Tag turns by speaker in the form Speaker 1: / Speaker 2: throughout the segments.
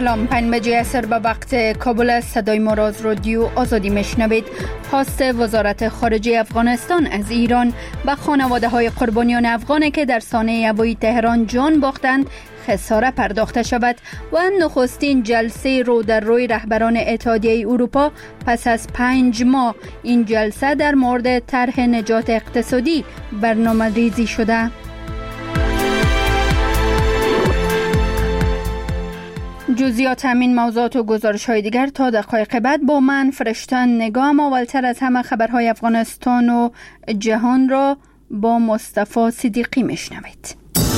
Speaker 1: سلام، 5 عصر به وقت کابل است. صدای ما را از رادیو آزادی میشنوید. خواست وزارت خارجه افغانستان از ایران به خانواده های قربانیان افغانی که در سانحه هوایی تهران جان باختند خساره پرداخته شود و نخستین جلسه رو در روی رهبران اتحادیه اروپا پس از 5 ماه این جلسه در مورد طرح نجات اقتصادی برنامه ریزی شده. جزئیات همین موضوعات و گزارش‌های دیگر تا دقایق بعد با من فرشتن نگام. اولتر از همه خبرهای افغانستان و جهان را با مصطفی صدیقی میشنوید.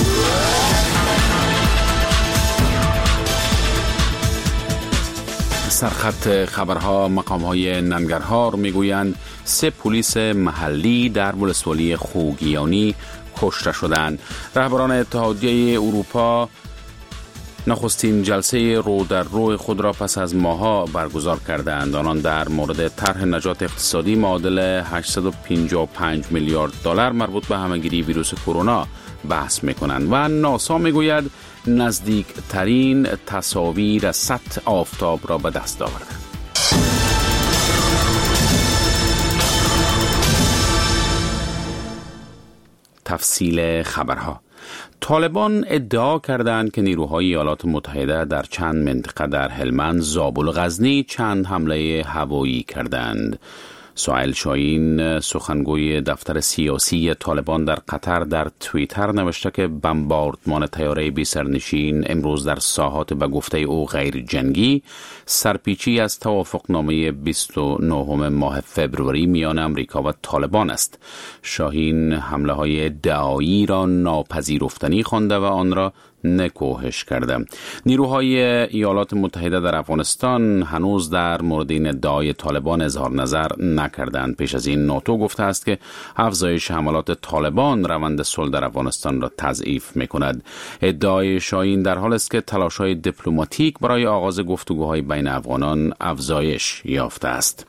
Speaker 2: سرخط خبرها مقام‌های ننگرهار میگویند 3 پلیس محلی در ولسوالی خوگیانی کشته شدند. رهبران اتحادیه اروپا نخستین جلسه رو در رو خود را پس از ماه‌ها برگزار کردند. آنان در مورد طرح نجات اقتصادی معادل 855 میلیارد دلار مربوط به همه‌گیری ویروس کرونا بحث می‌کنند و ناسا میگوید نزدیکترین تصاویر سطح آفتاب را به دست آورده. تفصیل خبرها. طالبان ادعا کردند که نیروهای ایالات متحده در چند منطقه در هلمند، زابل و غزنی چند حمله هوایی کردند. سهیل شاهین سخنگوی دفتر سیاسی طالبان در قطر در توییتر نوشته که بمباردمان طیاره بی سرنشین امروز در ساحات به گفته او غیر جنگی سرپیچی از توافقنامه 29 ماه فوریه میان امریکا و طالبان است. شاهین حمله های ادعایی را ناپذیرفتنی خوانده و آن را نکوهش کرده. نیروهای ایالات متحده در افغانستان هنوز در مورد این ادعای طالبان اظهار نظر نکردند. پیش از این ناتو گفته است که افزایش حملات طالبان روند صلح در افغانستان را تضعیف می‌کند. ادعای شاهین در حال است که تلاش‌های دیپلماتیک برای آغاز گفتگوهای بین افغانان افزایش یافته است.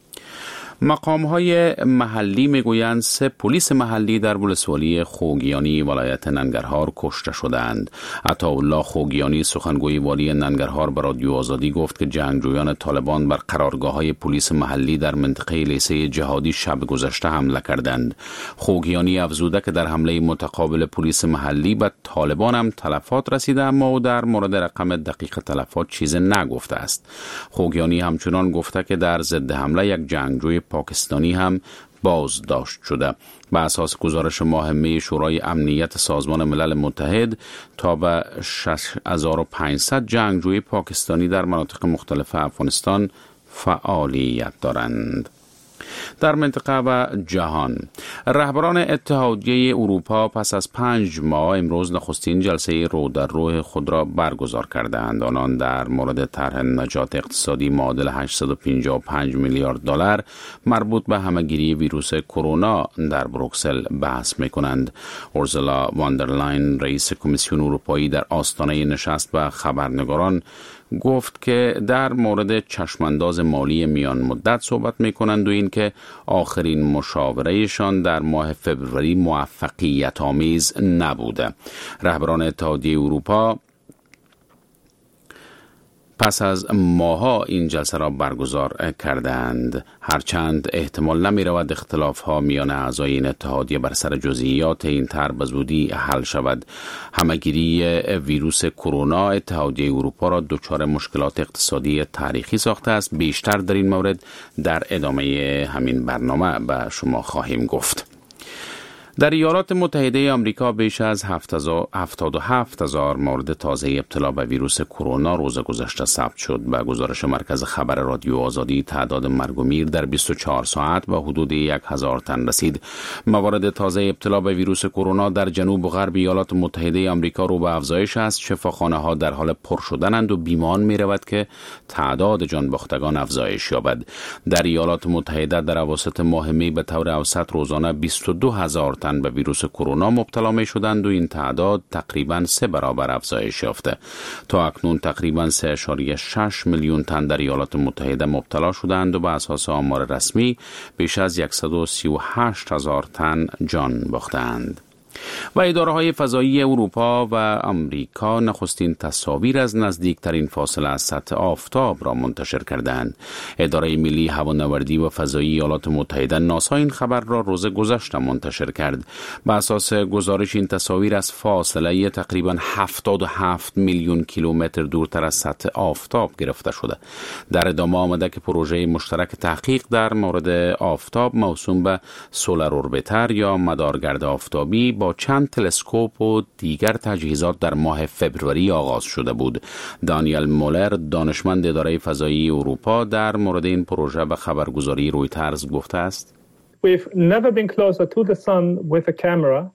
Speaker 2: مقام‌های محلی میگویند 3 پلیس محلی در ولسوالی خوگیانی ولایت ننگرهار کشته شدند. عطاالله خوگیانی سخنگوی والی ننگرهار به رادیو آزادی گفت که جنگجویان طالبان بر قرارگاه‌های پلیس محلی در منطقه لیسه جهادی شب گذشته حمله کردند. خوگیانی افزوده که در حمله متقابل پلیس محلی به طالبان هم تلفات رسیده، اما او در مورد رقم دقیق تلفات چیز نگفته است. خوگیانی همچنان گفته که در ضد حمله یک جنگجوی پاکستانی هم بازداشت شده. به اساس گزارش ماه می شورای امنیت سازمان ملل متحد تا به 6500 جنگجوی پاکستانی در مناطق مختلف افغانستان فعالیت دارند. در منطقه و جهان، رهبران اتحادیه اروپا پس از 5 ماه امروز نخستین جلسه رو در رو خود را برگزار کردند. آنان در مورد طرح نجات اقتصادی معادل 855 میلیارد دلار مربوط به همه‌گیری ویروس کرونا در بروکسل بحث می‌کنند. اورسولا واندرلاین رئیس کمیسیون اروپایی در آستانه نشست با خبرنگاران گفت که در مورد چشمانداز مالی میان مدت صحبت می‌کنند و این که آخرین مشاورهشان در ماه فوریه موفقیت آمیز نبوده. رهبران اتحادیه اروپا پس از ماها این جلسه را برگزار کردند. هرچند احتمال نمی رود اختلاف ها میان اعضای این اتحادیه بر سر جزئیات این طرح به زودی حل شود. همه‌گیری ویروس کرونا اتحادیه اروپا را دچار مشکلات اقتصادی تاریخی ساخته است. بیشتر در این مورد در ادامه همین برنامه به شما خواهیم گفت. در ایالات متحده آمریکا بیش از 77,000 مورد تازه ابتلا به ویروس کرونا روز گذشته ثبت شد. به گزارش مرکز خبر رادیو آزادی تعداد مرگ و میر در 24 ساعت به حدود 1000 تن رسید. موارد تازه ابتلا به ویروس کرونا در جنوب و غرب ایالات متحده آمریکا رو به افزایش است. شفاخانه‌ها در حال پر شدنند و بیمان می‌رود که تعداد جانباختگان افزایش یابد. در ایالات متحده در اواسط ماه می به طور اوسط روزانه 22,000 تن به ویروس کرونا مبتلا می شدند و این تعداد تقریباً 3 برابر افزایش یافته. تا اکنون تقریباً 3.6 میلیون تن در ایالات متحده مبتلا شدند و به اساس آمار رسمی بیش از 138,000 تن جان باختند. و اداره‌های فضایی اروپا و آمریکا نخستین تصاویر از نزدیکترین فاصله از سطح آفتاب را منتشر کردند. اداره ملی هوانوردی و فضایی ایالات متحده ناسا این خبر را روز گذشته منتشر کرد. بر اساس گزارش این تصاویر از فاصله تقریباً 77 میلیون کیلومتر دورتر از سطح آفتاب گرفته شده. در ادامه آمده که پروژه مشترک تحقیق در مورد آفتاب موسوم به سولار اوربیتر یا مدارگرد آفتابی با چند تلسکوپ و دیگر تجهیزات در ماه فوریه آغاز شده بود. دانیل مولر، دانشمند اداره فضایی اروپا، در مورد این پروژه به خبرگزاری رویترز گفته است:
Speaker 3: We've never been closer to the sun with a camera.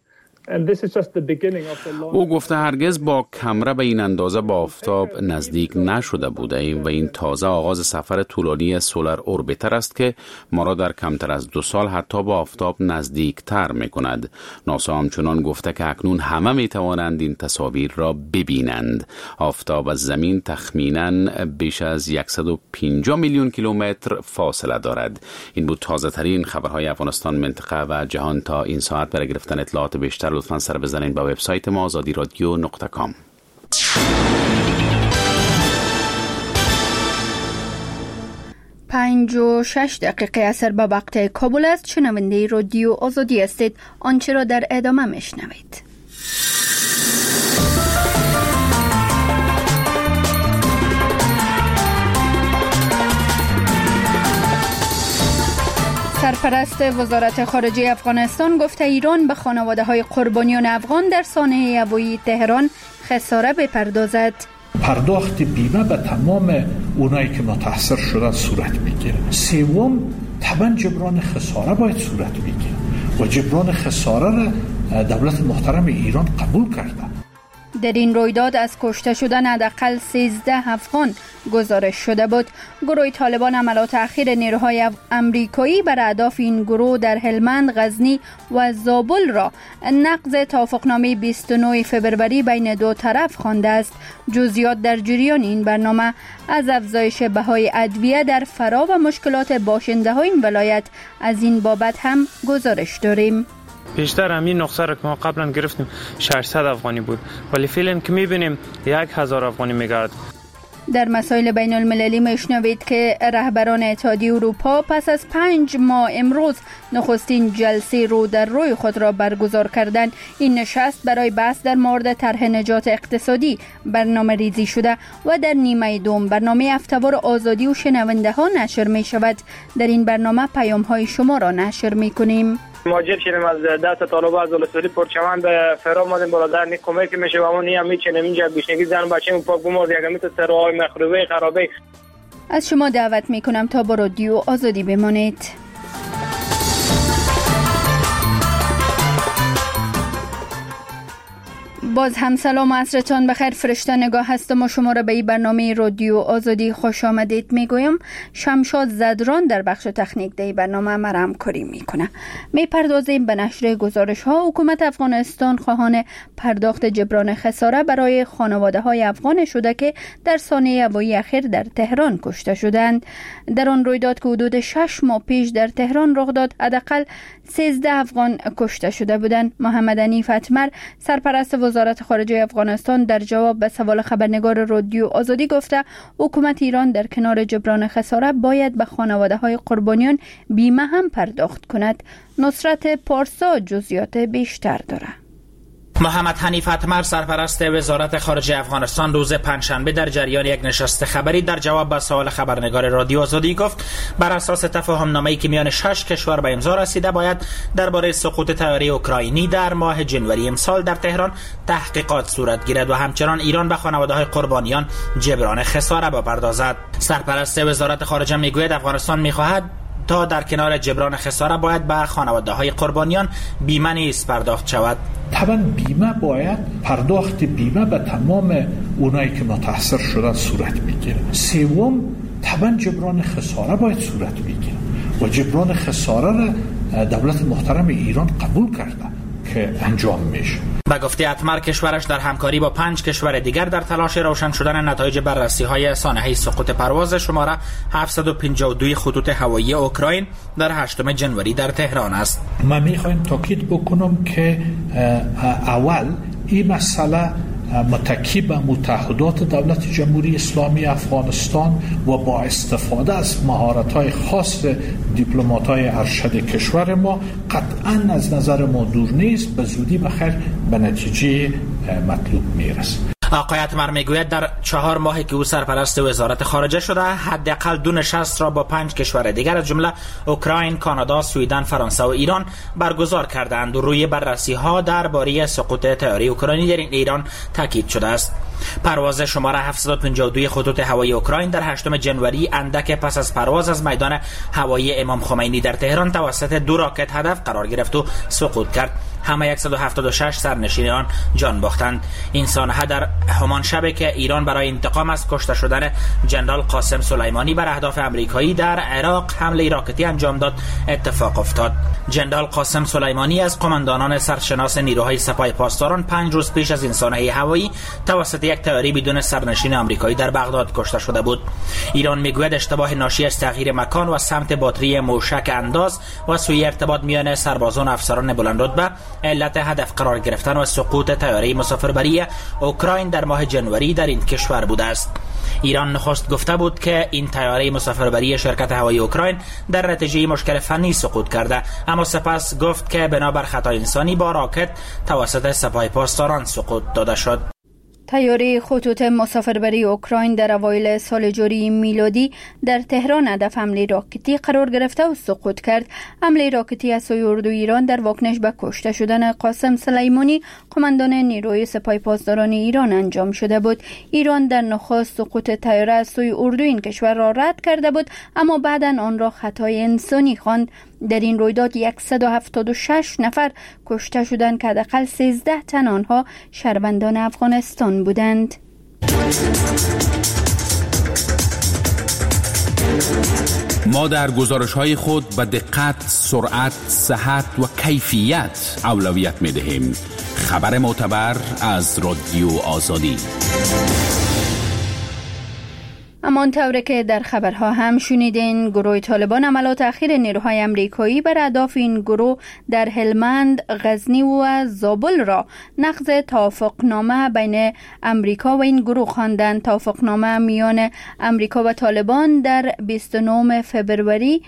Speaker 2: او گفته هرگز با کامera به این اندازه با آفتاب نزدیک نشده بوده ایم و این تازه آغاز سفر طولانی سولار اوربیتر است که ما را در کمتر از 2 سال حتی با آفتاب نزدیک تر می کند. ناسا همچنان گفته که اکنون همه می توانند این تصاویر را ببینند. آفتاب از زمین تخمیناً بیش از 150 میلیون کیلومتر فاصله دارد. این بود تازه ترین خبرهای افغانستان، منطقه و جهان. تا این ساعت برای گرفتن اطلاعات بیشتر لطفاً سر بزنید به وبسایت ما azadiradio.com.
Speaker 1: 5:06 اثر به وقت کابل است. شنونده رادیو آزادی هستید. آنچه را در ادامه میشنوید. سرپرست وزارت خارجه افغانستان گفته ایران به خانواده‌های قربانیان افغان در سانحه هوایی تهران خساره بپردازد.
Speaker 4: پرداخت بیمه به تمام اونایی که متاثر شدن صورت میگیره. سوم، طبعا جبران خساره باید صورت بگیره و جبران خساره را دولت محترم ایران قبول کرده.
Speaker 1: در این رویداد از کشته شدن حداقل 13 افغان گزارش شده بود. گروه طالبان عملیات اخیر نیروهای امریکایی بر اهداف این گروه در هلمند، غزنی و زابل را نقض توافقنامه 29 فوریه بین دو طرف خوانده است. جزئیات در جریان این برنامه از افزایش بهای ادویه در فرا و مشکلات باشنده‌های این ولایت از این بابت هم گزارش داریم.
Speaker 5: بیشتر همین نقصه را که ما قبلا گرفتیم 600 افغانی بود، ولی فعلا که میبینیم 1000 افغانی میگرد.
Speaker 1: در مسائل بین المللی میشنوید که رهبران اتحادیه اروپا پس از 5 ماه امروز نخستین جلسه رو در روی خود را برگزار کردند. این نشست برای بحث در مورد طرح نجات اقتصادی برنامه ریزی شده و در نیمه دوم برنامه هفته‌وار آزادی و شنونده ها نشر می شود. در این برنامه پیام های شما را نشر می کنیم.
Speaker 6: مهاجر شدیم از دست طالبان، از ولسوالی پرچمن به فرا اومدیم برادر. نی کمک میشه و اون هم میچنه اینجا بیشنگی زن بچه‌مون پاک بمرد یگمی تو سرهای مخروبه خرابه.
Speaker 1: از شما دعوت میکنم تا با رادیو آزادی بمانید. باز هم سلام و عصرتان بخیر. فرشته نگاه هستم و شما را به این برنامه رادیو آزادی خوش آمدید میگویم. شمشاد زدران در بخش تکنیک در برنامه مرا همکاری میکنه. میپردازیم به نشر گزارش ها. حکومت افغانستان خواهان پرداخت جبران خساره برای خانواده های افغان شده که در سانحه هوایی اخیر در تهران کشته شدند. در آن رویداد که حدود 6 ماه پیش در تهران رخ داد، حداقل 13 افغان کشته شده بودند. محمد حنیف اتمر، سرپرست وزارت خارجه افغانستان، در جواب به سوال خبرنگار رادیو آزادی گفته حکومت ایران در کنار جبران خساره باید به خانواده‌های قربانیان بیمه هم پرداخت کند. نصرت پارسا جزئیات بیشتر داره.
Speaker 7: محمد حنیف اتمر، سرپرست وزارت خارجه افغانستان، روز پنجشنبه در جریان یک نشست خبری در جواب به سوال خبرنگار رادیو آزادی گفت بر اساس تفاهم‌نامه‌ای که میان 6 کشور به امضا رسیده باید درباره سقوط طیاره اوکراینی در ماه جنوری امسال در تهران تحقیقات صورت گیرد و همچنان ایران به خانواده‌های قربانیان جبران خساره بپردازد. سرپرست وزارت خارجه میگوید افغانستان می‌خواهد تا در کنار جبران خساره باید به خانواده‌های قربانیان بیمه نیز پرداخت شود.
Speaker 4: طبعا بیمه باید پرداخت بیمه به تمام اونایی که متاثر شدن صورت میگیره. سوم، طبعا جبران خساره باید صورت بگیره و جبران خساره را دولت محترم ایران قبول کرده. که انجام میشه.
Speaker 7: به گفته اتمر کشورش در همکاری با 5 کشور دیگر در تلاش روشن شدن نتایج بررسی‌های سانحه سقوط پرواز شماره 752 خطوط هوایی اوکراین در 8 جنوری در تهران است.
Speaker 4: من میخوایم تاکید بکنم که اول این مسئله متکی به متحدات دولت جمهوری اسلامی افغانستان و با استفاده از مهارت‌های خاص دیپلمات‌های ارشد کشور ما قطعاً از نظر ما دور نیست، به زودی بخیر به نتیجه مطلوب میرسه.
Speaker 7: آقای اتمر میگوید در 4 ماهی که او سرپرست وزارت خارجه شده حداقل 2 نشست را با 5 کشور دیگر از جمله اوکراین، کانادا، سوئدن، فرانسه و ایران برگزار کردند و روی بررسی‌ها درباره سقوط طیاره اوکراینی در ایران تاکید شده است. پرواز شماره 752 خطوط هوایی اوکراین در 8 جنوری اندک پس از پرواز از میدان هوایی امام خمینی در تهران توسط 2 راکت هدف قرار گرفت و سقوط کرد. همه 176 سرنشین آن جان باختند. این سانحه در همان شب که ایران برای انتقام از کشته شدن جنرال قاسم سلیمانی بر اهداف آمریکایی در عراق حمله راکتی انجام داد اتفاق افتاد. جنرال قاسم سلیمانی از قماندانان سرشناس نیروهای سپاه پاسداران 5 روز پیش از این سانحه هوایی توسط یک طیاره بدون سرنشین آمریکایی در بغداد کشته شده بود. ایران میگوید اشتباه ناشی از تغییر مکان و سمت باتری موشک انداز و سوء ارتباط میان سربازان و افسران بلندرتبه علت هدف قرار گرفتن و سقوط طیاره مسافربری اوکراین در ماه جنوری در این کشور بوده است. ایران نخست گفته بود که این طیاره مسافربری شرکت هوایی اوکراین در نتیجه مشکل فنی سقوط کرده، اما سپس گفت که بنابر خطا انسانی با راکت توسط سپاه پاسداران سقوط داده شد.
Speaker 1: طیاره خطوط مسافربری اوکراین در اوایل سال جاری میلادی در تهران هدف حمله راکتی قرار گرفته و سقوط کرد. حمله راکتی از سوی اردوی ایران در واکنش به کشته شدن قاسم سلیمانی قماندان نیروی سپاه پاسداران ایران انجام شده بود. ایران در نخست سقوط طیاره از سوی اردو این کشور را رد کرده بود، اما بعداً آن را خطای انسانی خواند. در این رویداد 176 نفر کشته شدند که حداقل 13 تن آنها شهروندان افغانستان بودند.
Speaker 2: ما در گزارش‌های خود به دقت، سرعت، صحت و کیفیت اولویت می‌دهیم. خبر معتبر از رادیو آزادی.
Speaker 1: همان طوری که در خبرها هم شنیدین، گروه طالبان عملات اخیر نیروهای امریکایی بر اهداف این گروه در هلمند، غزنی و زابل را نقض توافقنامه بین امریکا و این گروه خواندند. توافقنامه میان امریکا و طالبان در 29 فبروری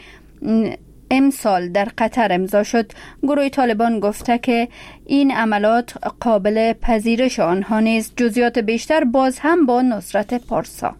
Speaker 1: امسال در قطر امضا شد. گروه طالبان گفته که این عملات قابل پذیرش آنها نیست. جزئیات بیشتر باز هم با نصرت پارسا.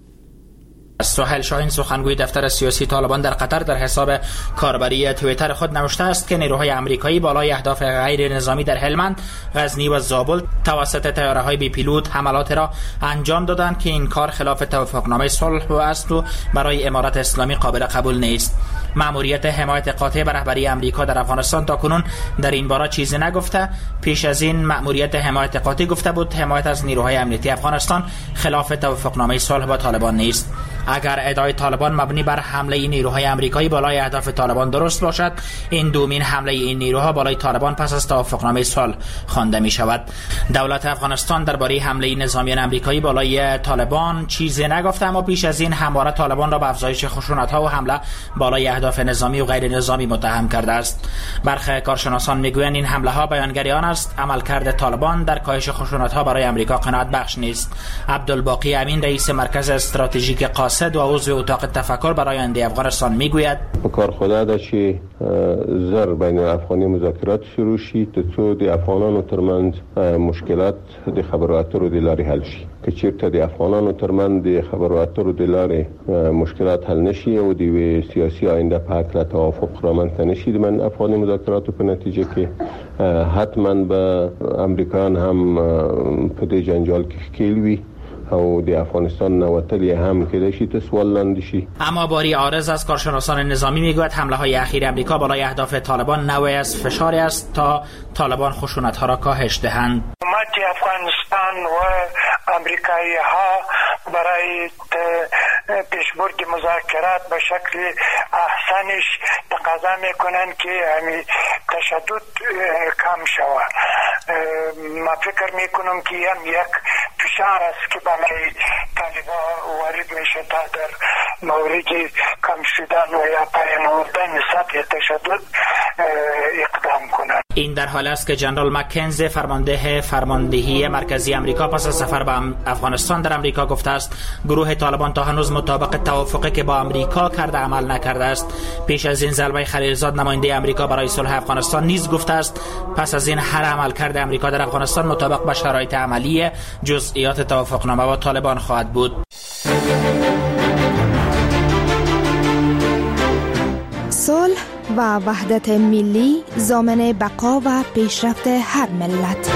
Speaker 7: سهیل شاهین سخنگوی دفتر سیاسی طالبان در قطر در حساب کاربری توییتر خود نوشته است که نیروهای امریکایی بالای اهداف غیر نظامی در هلمند، غزنی و زابل توسط طیاره‌های بی پیلوت حملات را انجام دادند که این کار خلاف توافقنامه صلح است و برای امارت اسلامی قابل قبول نیست. مأموریت حمایت قاطع بر رهبری امریکا در افغانستان تاکنون در این باره چیزی نگفته. پیش از این مأموریت حمایت قاطع گفته بود حمایت از نیروهای امنیتی افغانستان خلاف توافقنامه صلح با طالبان نیست. اگر ادعای طالبان مبنی بر حمله این نیروهای امریکایی بالای اهداف طالبان درست باشد، این دومین حمله این نیروها بالای طالبان پس از توافقنامه صلح خوانده می شود. دولت افغانستان درباره حمله نظامیان امریکایی بالای طالبان چیزی نگفته، اما پیش از این همواره طالبان را به افزایش خشونت‌ها و حمله بالای اهداف نظامی و غیر نظامی متهم کرده است. برخی کارشناسان میگویند این حمله ها بیانگری آن است عملکرد طالبان در کاهش خشونت‌ها برای امریکا قناعت بخش نیست. عبدالباقی امین رئیس مرکز استراتژیک قاصد و عضو اتاق تفکر برای آینده افغانستان میگوید
Speaker 8: کار خدا ده چې زر بین افغانی مذاکرات شروع شي ته د افغانانو ترمنځ مشکلات د خبرو اترو د لارې حل شي که چیرته د افغانانو ترمنځ د خبرو اترو د لارې مشکلات حل نشي او د سیاسي آینده په اړه توافق رامنځته نشي د افغاني مذاکراتو په نتیجه کې حتما به امریکایان هم په دې جنجال کې ښکیل وي او د افغانستان نوتلی هم که داشتی تسوال لندشی.
Speaker 7: اما باری عارض از کارشناسان نظامی میگوید حمله های اخیر امریکا بالای اهداف طالبان نوعی از فشاری است تا طالبان خشونت ها را کاهش دهند.
Speaker 9: حکومت افغانستان و امریکایی ها برای پیشبرد مذاکرات به شکل احسنش تقاضا میکنند که تشدد کم شود. ما فکر میکنم که هم یک فشار است که برای طالبان وارد میشه تا در مورد کم شدن و یا پایان آوردن سطح تشدد اقدام کنند.
Speaker 7: این در حال است که جنرال مکنزی فرمانده فرماندهی مرکزی امریکا پس از سفر به افغانستان در امریکا گفته است گروه طالبان تا هنوز مطابق توافقی که با امریکا کرده عمل نکرده است. پیش از این زلمه خلیلزاد نماینده امریکا برای صلح افغانستان نیز گفته است پس از این هر عمل کرده امریکا در افغانستان مطابق با شرایط عملی جزئیات توافقنامه با طالبان خواهد بود.
Speaker 10: صلح و وحدت ملی ضامن بقا و پیشرفت هر ملت.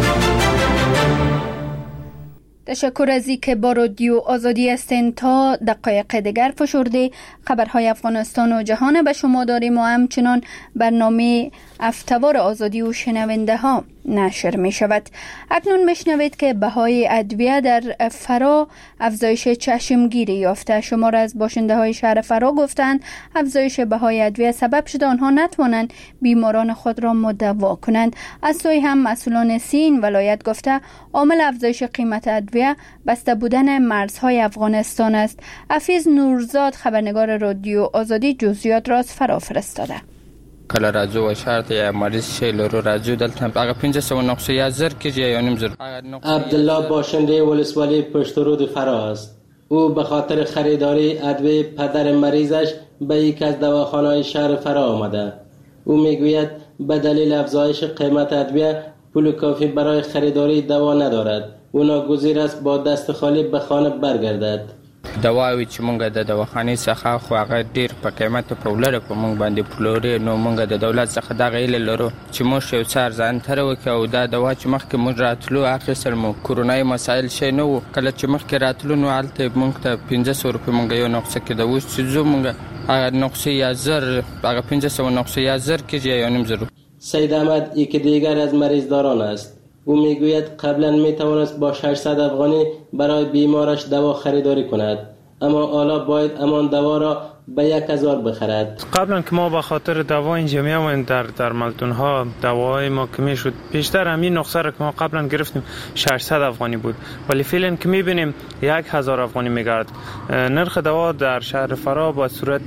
Speaker 1: تشکر از اینکه با رادیو آزادی هستین. تا دقایق دیگر فشرده خبرهای افغانستان و جهان به شما داریم و همچنان برنامه افتوار آزادی و شنونده ها نشر می شود. اکنون بشنوید که بهای ادویه در فرا افزایش چشمگیری یافته. شمار از باشنده های شهر فرا گفتند افزایش بهای ادویه سبب شده آنها نتوانند بیماران خود را مدوا کنند. از سوی هم مسئولان سین ولایت گفته عامل افزایش قیمت ادویه بسته بودن مرزهای افغانستان است. حفیظ نورزاد خبرنگار رادیو آزادی جزئیات را از فرا فرستاده.
Speaker 11: کله راځو و شرط یا مریض شي لرو راځو دلته هغه 591 کیږي یا نیم زر.
Speaker 12: عبدالله باشنده ولسوالی پشترود فرا است. او به خاطر خریداری ادویه پدر مریضش به یک از دواخانه‌های شهر فرا آمده. او میگوید به دلیل افزایش قیمت ادویه پول کافی برای خریداری دوا ندارد. او ناگزیر است با دست خالی به خانه برگردد.
Speaker 11: دواوی چې مونږ د دواخانې څخه خو هغه ډیر په قیمت په ولر په مونږ باندې پلوري نو مونږ د دولت څخه د غیل لرو چې مونږ یو څار ځان تر وکړو او دا دوا چې مخکې مونږ راتلو اخر سره مو کورونای مسایل شي نو کله چې مخکې راتلو نو الته مونږ ته 500 روپۍ مونږ یو نقصه کې د اوس چې زو مونږ هغه نقصه یا زر هغه 500 نقصه یا زر کې یا نیم زر.
Speaker 12: سید احمد یکی دیگر از مریضداران است. او میگوید قبلا میتوانست با 600 افغانی برای بیمارش دوا خریداری کند اما حالا باید همان دوا را به 1000 بخرد.
Speaker 5: قبلا که ما به خاطر دوا اینجا میامون در ملتون ها دواهای ما کمی شد. بیشتر همین نقصه را که ما قبلا گرفتیم 600 افغانی بود ولی فعلا که میبینیم 1000 افغانی میگرد. نرخ دوا در شهر فرا با صورت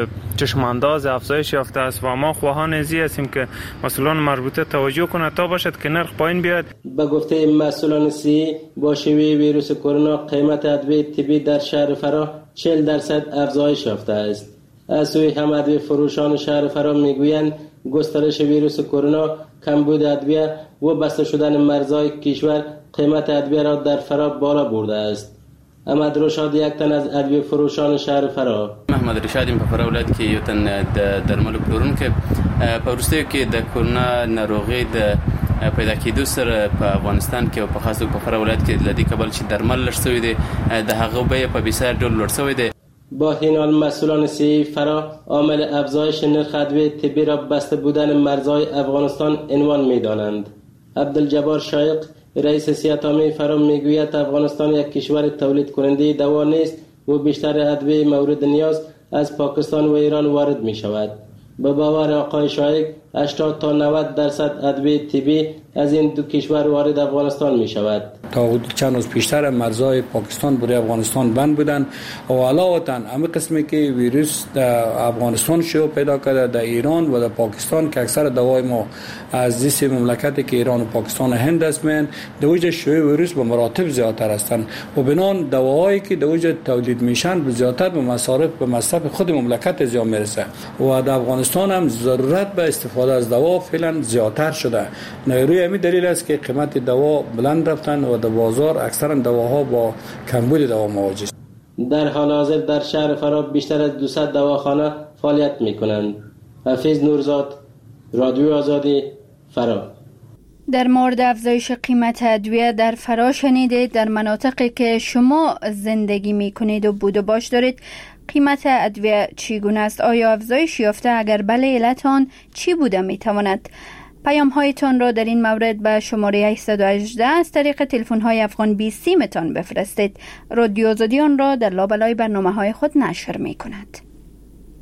Speaker 5: چشم انداز افزایش یافته است و ما خواهان ازی هستیم که مسئولان مربوطه توجه کنند تا باشد که نرخ پایین بیاد.
Speaker 12: به گفته مسئولان سی با شیوع ویروس کرونا قیمت ادویه طبی در شهر فرا 40% افزایش یافته است. از سوی هم ادویه فروشان شهر فرا میگویند گسترش ویروس کرونا، کمبود ادویه و بسته شدن مرزهای کشور قیمت ادویه را در فرا بالا برده است. احمد رشاد یک تن از ادویه فروشان شهر فرا.
Speaker 13: محمد رشادیم په فرا ولایت کې یو تن د درملو پلورونکی په وروستیو کې د کرونا ناروغۍ د پیدا کېدو سره په افغانستان کې او په خاص توګه په فرا ولایت کې لدی کابل چې درمل لږ شوی دی د هغه بیه په بسیار ډول لوړ شوی دی.
Speaker 12: با این حال مسئولان سی فرا عامل افزایش نرخ ادویه طبی را بسته بودن مرزهای افغانستان عنوان می‌دانند. عبدالجبار شایق رئیس سیاتامی فرا میگوید افغانستان یک کشور تولید کننده دوا نیست و بیشتر ادویه مورد نیاز از پاکستان و ایران وارد می شود. به باور آقای شایق 80 تا 90% ادویه طبی از این دو کشور وارد افغانستان می شود.
Speaker 14: تا حدود چند روز پیشتر مرزهای پاکستان برای افغانستان بند بودند و علاوه همه قسمی که ویروس در افغانستان شیوع پیدا کرده در ایران و در پاکستان که اکثر دوای ما از دیس مملکتی که ایران و پاکستان و هند هستند در وجه شیوع ویروس به مراتب زیادتر هستند و بنان دواهایی که در وجه تولید میشن به زیادتر به مصرف خود مملکت زیاد میرسه و در افغانستان هم ضرورت به استفاده از دوا فعلا زیادتر شده. روی همین دلیل است که قیمت دوا بلند رفتن و در بازار اکثرا دواها با کمبود دوا مواجه است.
Speaker 12: در حال حاضر در شهر فرا بیشتر از 200 دواخانه فعالیت می‌کنند. حفیظ نورزاد، رادیو آزادی، فرا.
Speaker 1: در مورد افزایش قیمت ادویه در فرا شنیدید. در مناطقی که شما زندگی می‌کنید و بود و باش دارید قیمت ادویه چگونه است؟ آیا افزایش یافته؟ اگر بله علت آن چی بوده می‌تواند؟ پیام هایتان را در این مورد به شماره 818 از طریق تلفن های افغان 20 متان بفرستید. رادیو آزادی آن را در لابلای برنامه های خود نشر می کند.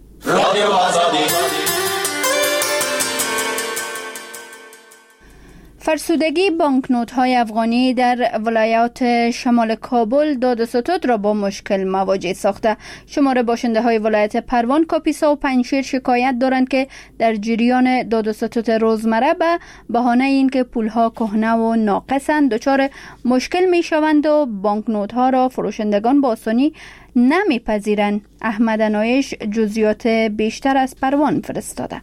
Speaker 1: رادیو آزادی. فرسودگی بانکنوت‌های افغانی در ولایات شمال کابل داد و ستد را با مشکل مواجه ساخته. شمار باشنده‌های ولایت پروان، کاپیسا و پنجشیر شکایت دارند که در جریان داد و ستد روزمره به بهانه اینکه پول‌ها کهنه و ناقصند دچار مشکل می‌شوند و بانکنوت‌ها را فروشندگان با آسانی نمی‌پذیرند. احمد انایش جزئیات بیشتر از پروان فرستاده.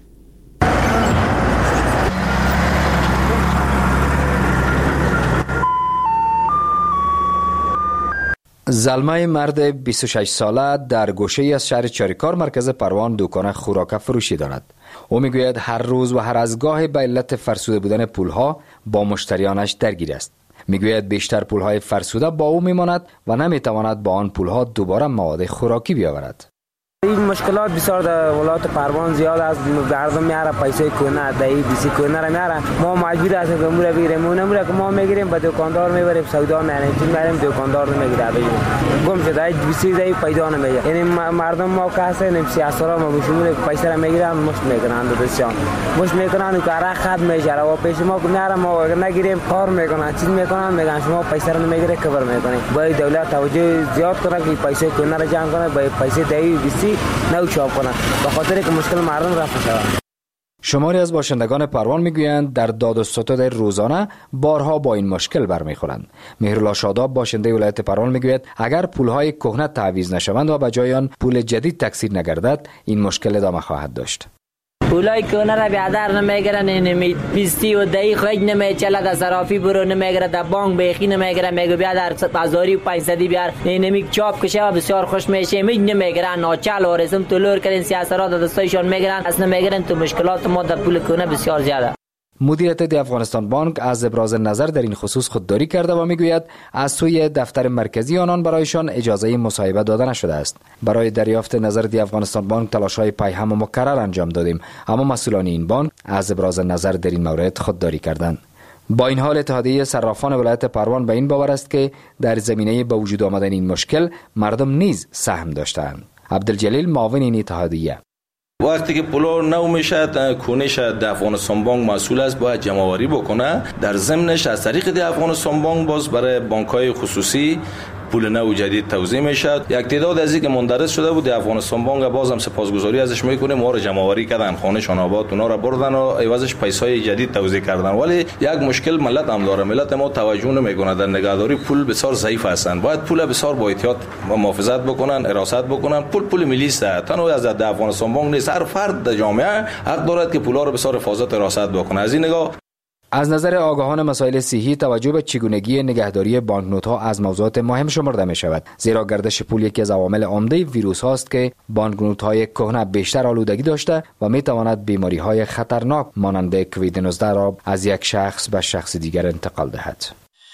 Speaker 15: زلمه مرد 26 ساله در گوشه از شهر چاریکار مرکز پروان دکان خوراک فروشی دارد. او میگوید هر روز و هر از گاه به علت فرسوده بودن پولها با مشتریانش درگیر است. میگوید بیشتر پولهای فرسوده با او میماند و نمیتواند با آن پولها دوباره مواد خوراکی بیاورد.
Speaker 16: این مشکلات بسیار در ولایت پروان زیاد است. مردم میاره پیسه کنه دایی دیسی کنه را میاره. ما مجبور هستیم که امور بگیریم. اون که ما میگیریم به دکاندار میبریم سودا میاریم. چون میاریم دکاندار نمیگیره بگیریم. گم شده دیسی دایی پیدا نمیگیره. یعنی مردم ما که هستن سیاسرا ما بشمول پیسه را میگیرن مشت میکنن دستشان. مشت میکنن و کارا خد میشه و پیش ما که میاره ما نگیریم کار میکنن. چیز میکنن میگن شما پیسه را نمیگیره کبر میکنید. باید دولت توجه زیاد کنه که پیسه کنه را جمع کنه. باید پیسه دایی دیسی نو چاپ کنند به خاطر که مشکل مردم رفع شود.
Speaker 15: شماری از باشندگان پروان میگویند در داد و ستد روزانه بارها با این مشکل برمیخورند. مهرالله شاداب باشنده ولایت پروان میگوید اگر پولهای کهنه تعویض نشوند و به جای آن پول جدید تکثیر نگردد این مشکل ادامه خواهد داشت.
Speaker 17: پولای کهنه را بیادر نمیگیرن، نمی 20 و دقیق خرج نمیچله، در صرافی برو نمیگیره، در بانک بیخی نمیگیره، میگه بیادر 1000 و 500 بیار نمی چاپ کشه و بسیار خوش میشه می نمیگیرن. ناچال و رسم تولور کردن سیاست‌ها دستایشون میگیرن اصلا میگیرن. تو مشکلات ما در پول کهنه بسیار زیاده.
Speaker 15: مدیریت دی افغانستان بانک از ابراز نظر در این خصوص خودداری کرده و میگوید از سوی دفتر مرکزی آنان برایشان اجازه مصاحبه داده نشده است. برای دریافت نظر دی افغانستان بانک تلاش‌های پیهم و مکرر انجام دادیم اما مسئولان این بانک از ابراز نظر در این مورد خودداری کردند. با این حال اتحادیه صرافان ولایت پروان به این باور است که در زمینه به وجود آمدن این مشکل مردم نیز سهم داشتند. عبدالجلیل معاون این اتحادیه:
Speaker 18: وقتی که پولا نو میشه کنش در افغانستان بانک مسئول است باید جمع‌آوری بکنه. در ضمنش از طریق دی افغانستان بانک باز برای بانک‌های خصوصی پول نو جدید توزیع میشه. یک تعداد از اینکه مندرج شده بود دی افغانستان بانک بازم سپاسگزاری ازش میکنیم. ما رو جمع‌آوری کردن، خانه‌شان آباد اونا رو بردن و عوضش پیسای جدید توزیع کردن. ولی یک مشکل ملت هم داره. ملت ما توجه نمیکنه. در نگهداری پول بسیار ضعیف هستند. باید پول بسیار با احتیاط محافظت بکنن، حراست بکنن. پول ملی است. تنها از دی افغانستان بانک نیست. هر فرد در جامعه حق دارد که پولا رو بسیار حفاظت و حراست بکنه. از این نگاه
Speaker 15: از نظر آگاهان مسائل صحی توجه به چگونگی نگهداری بانکنوت‌ها از موضوعات مهم شمرده می شود، زیرا گردش پول یکی از عوامل عمده ویروس هاست که بانکنوت‌های کهنه بیشتر آلودگی داشته و می تواند بیماری‌های خطرناک مانند کووید 19 را از یک شخص به شخص دیگر انتقال دهد.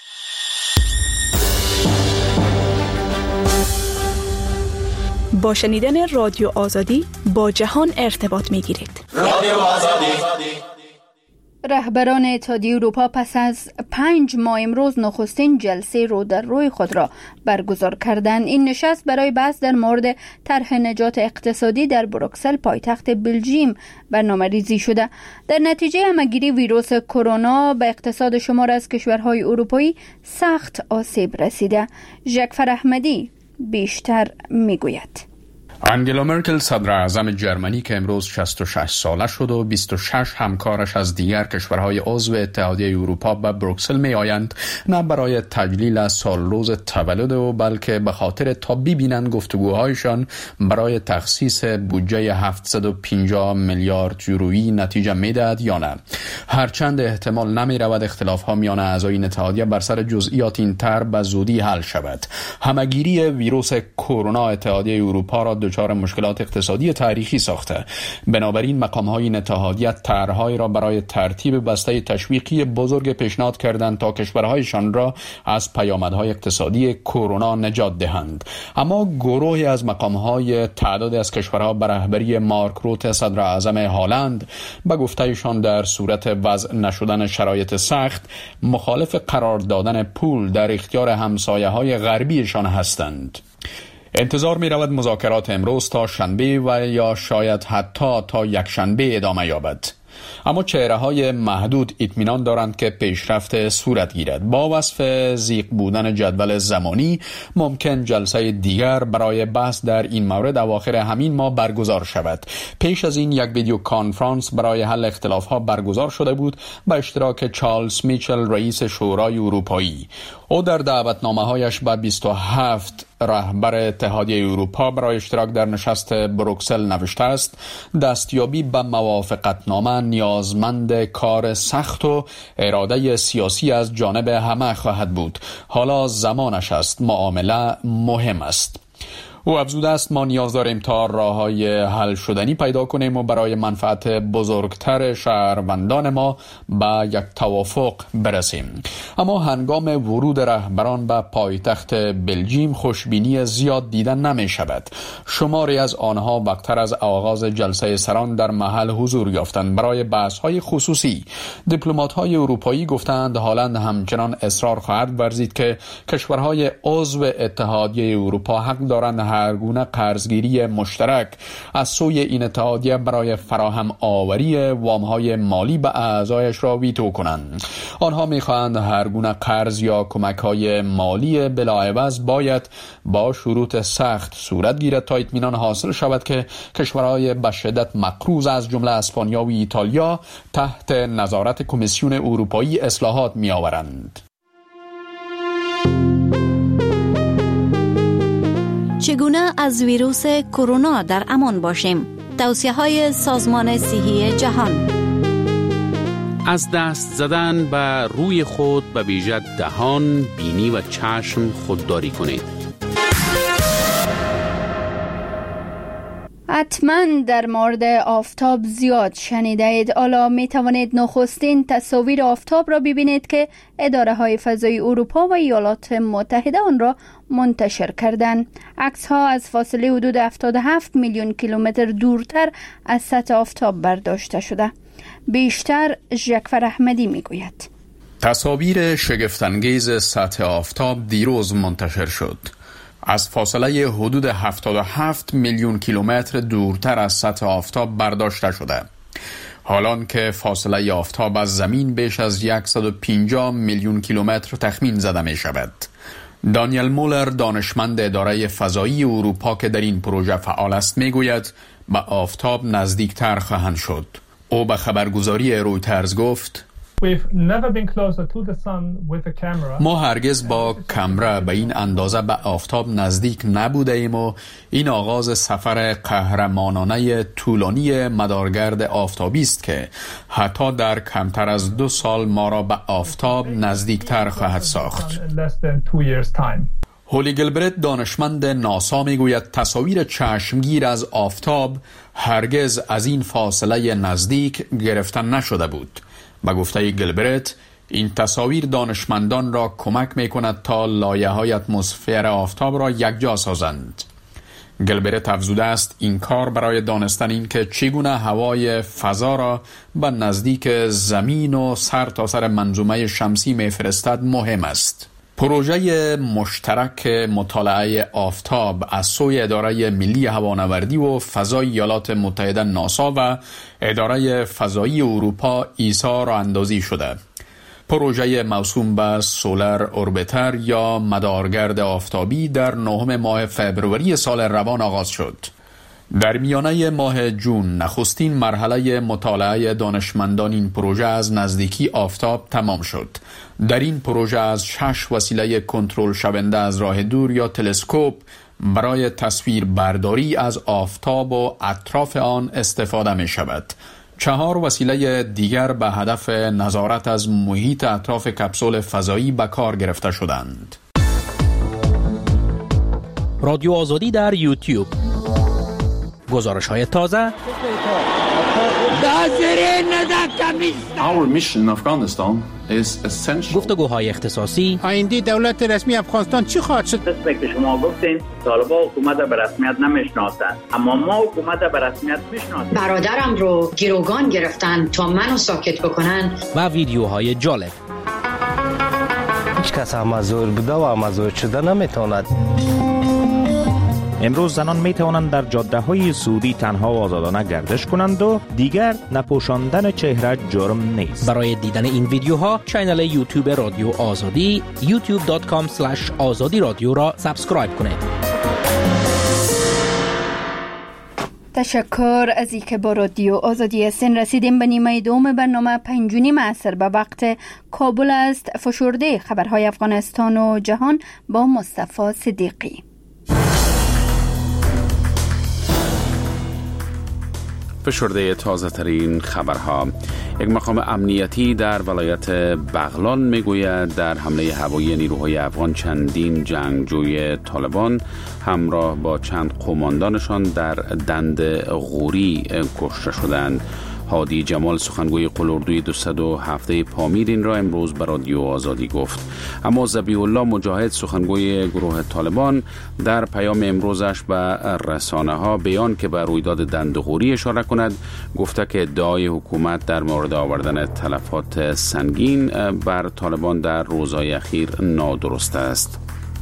Speaker 19: با شنیدن رادیو آزادی با جهان ارتباط می گیرید.
Speaker 1: رادیو آزادی. رهبران اتحادیه اروپا پس از 5 ماه امروز نخستین جلسه رو در روی خود را برگزار کردند. این نشست برای بحث در مورد طرح نجات اقتصادی در بروکسل پایتخت بلژیم برنامه‌ریزی شده. در نتیجه همه‌گیری ویروس کرونا به اقتصاد شمار از کشورهای اروپایی سخت آسیب رسیده. ژاکفر احمدی بیشتر میگوید.
Speaker 2: انگلا مرکل صدر اعظم جرمنی که امروز 66 ساله شد و 26 همکارش از دیگر کشورهای عضو اتحادیه اروپا به بروکسل می آیند، نه برای تجلیل سال روز تولد و بلکه به خاطر تا ببینند گفتگوهایشان برای تخصیص بودجه 750 میلیارد یورویی نتیجه میدهد یا نه. هرچند احتمال نمی رود اختلاف ها میان اعضای این اتحادیه بر سر جزئیات این طرح به زودی حل شود. همه‌گیری ویروس کرونا اتحادیه اروپا را دچار مشکلات اقتصادی تاریخی ساخته. بنابراین مقام‌های این اتحادیه طرح‌هایی را برای ترتیب بسته تشویقی بزرگ پیشنهاد کردند تا کشورهایشان را از پیامدهای اقتصادی کرونا نجات دهند. اما گروهی از مقام‌های تعدادی از کشورها به رهبری مارک روت صدر اعظم هلند به گفته‌شان در صورت وضع نشدن شرایط سخت مخالف قرار دادن پول در اختیار همسایه‌های غربیشان هستند. انتظار می رود مذاکرات امروز تا شنبه و یا شاید حتی تا یک شنبه ادامه یابد.
Speaker 20: اما چهره‌های محدود اطمینان دارند که پیشرفت صورت گیرد. با وصف ضیق بودن جدول زمانی ممکن جلسه دیگر برای بحث در این مورد اواخر همین ماه برگزار شود. پیش از این یک ویدیو کانفرانس برای حل اختلاف‌ها برگزار شده بود با اشتراک چارلز میچل رئیس شورای اروپایی. او در دعوتنامه‌هایش به 27 رهبر اتحادیه اروپا برای اشتراک در نشست بروکسل نوشته است: دستیابی به موافقتنامه نیازمند کار سخت و اراده سیاسی از جانب همه خواهد بود. حالا زمانش است. معامله مهم است. او افزوده است: ما نیاز داریم تا راه‌های حل شدنی پیدا کنیم و برای منفعت بزرگتر شهروندان ما به یک توافق برسیم. اما هنگام ورود رهبران به پایتخت بلژیم خوشبینی زیاد دیده نمی شود. شماری از آنها وقتتر از آغاز جلسه سران در محل حضور یافتند. برای بحث‌های خصوصی دیپلمات‌های اروپایی گفتند هالند همچنان اصرار خواهد ورزید که کشورهای عضو اتحادیه اروپا حق دارند هر گونه قرضگیری مشترک از سوی این اتحادیه برای فراهم آوری وام‌های مالی به اعضایش را ویتو کنند. آنها می‌خواهند هر گونه قرض یا کمک‌های مالی بلاعوض باید با شروط سخت صورت گیرد تا اطمینان حاصل شود که کشورهای به شدت مقروض از جمله اسپانیا و ایتالیا تحت نظارت کمیسیون اروپایی اصلاحات می‌آورند.
Speaker 21: چگونه از ویروس کرونا در امان باشیم؟ توصیه‌های سازمان صحی جهان.
Speaker 2: از دست زدن به روی خود به ویژه دهان، بینی و چشم خودداری کنید.
Speaker 1: حتما در مورد آفتاب زیاد شنیده اید. حالا می توانید نخستین تصاویر آفتاب را ببینید که اداره های فضایی اروپا و ایالات متحده آن را منتشر کردند. عکس ها از فاصله حدود 77 میلیون کیلومتر دورتر از سطح آفتاب برداشته شده. بیشتر ژکفر احمدی می گوید.
Speaker 20: تصاویر شگفت‌انگیز سطح آفتاب دیروز منتشر شد. از فاصله حدود 77 میلیون کیلومتر دورتر از سطح آفتاب برداشته شده. حالان که فاصله آفتاب از زمین بیش از 150 میلیون کیلومتر تخمین زده می شود. دانیل مولر دانشمند اداره فضایی اروپا که در این پروژه فعال است می گوید به آفتاب نزدیکتر خواهند شد. او به خبرگزاری رویترز گفت: ما هرگز با کامرا به این اندازه به آفتاب نزدیک نبوده ایم و این آغاز سفر قهرمانانه طولانی مدارگرد آفتابی است که حتی در کمتر از 2 سال ما را به آفتاب نزدیکتر خواهد ساخت. هولی گلبرت دانشمند ناسا میگوید تصاویر چشمگیر از آفتاب هرگز از این فاصله نزدیک گرفته نشده بود. به گفته گلبرت این تصاویر دانشمندان را کمک می کند تا لایه‌های اتمسفر آفتاب را یکجا سازند. گلبرت افزوده است این کار برای دانستن این که چگونه هوای فضا را به نزدیک زمین و سرتاسر منظومه شمسی میفرستد مهم است. پروژه مشترک مطالعه آفتاب از سوی اداره ملی هوانوردی و فضای ایالات متحده ناسا و اداره فضایی اروپا ایثار اندازی شده. پروژه موسوم به سولار اوربیتر یا مدارگرد آفتابی در 9 ماه فوریه سال روان آغاز شد. در میانه ماه جون نخستین مرحله مطالعه دانشمندان این پروژه از نزدیکی آفتاب تمام شد. در این پروژه از 6 وسیله کنترل شونده از راه دور یا تلسکوپ برای تصویر برداری از آفتاب و اطراف آن استفاده می شود. 4 وسیله دیگر به هدف نظارت از محیط اطراف کپسول فضایی به کار گرفته شدند.
Speaker 22: رادیو آزادی در یوتیوب. گزارش‌های تازه. گفتگوهای اختصاصی.
Speaker 23: آینده دولت رسمی افغانستان چی خواهد شد؟
Speaker 24: قسمی که شما گفتین طالبان حکومت به رسمیت نمیشناسند، اما ما حکومت به رسمیت میشناسیم.
Speaker 25: برادرم رو گروگان گرفتن تا منو ساکت بکنن.
Speaker 22: و ویدیوهای جالب.
Speaker 26: هیچ کس مزور بوده و مزور شده نمیتواند.
Speaker 3: امروز زنان می توانند در جاده‌های سعودی تنها و آزادانه گردش کنند و دیگر نپوشاندن چهره جرم نیست.
Speaker 22: برای دیدن این ویدیوها کانال یوتیوب رادیو آزادی youtube.com/azadi رادیو را سابسکرایب کنید.
Speaker 1: تشکر از اینکه با رادیو آزادی هستین. رسیدیم به نیمه دوم برنامه 5:30 عصر به وقت کابل است. فشرده خبرهای افغانستان و جهان با مصطفی صدیقی.
Speaker 2: فشرده تازه ترین خبرها. یک مقام امنیتی در ولایت بغلان میگوید در حمله هوایی نیروهای افغان چندین جنگجوی طالبان همراه با چند قماندانشان در دند غوری کشته شدند. هادی جمال سخنگوی قلاردوی 207 پامیر این را امروز به رادیو آزادی گفت. اما ذبیح الله مجاهد سخنگوی گروه طالبان در پیام امروزش به رسانه ها بیان که به رویداد دندغوری اشاره کند گفته که ادعای حکومت در مورد آوردن تلفات سنگین بر طالبان در روزهای اخیر نادرست است.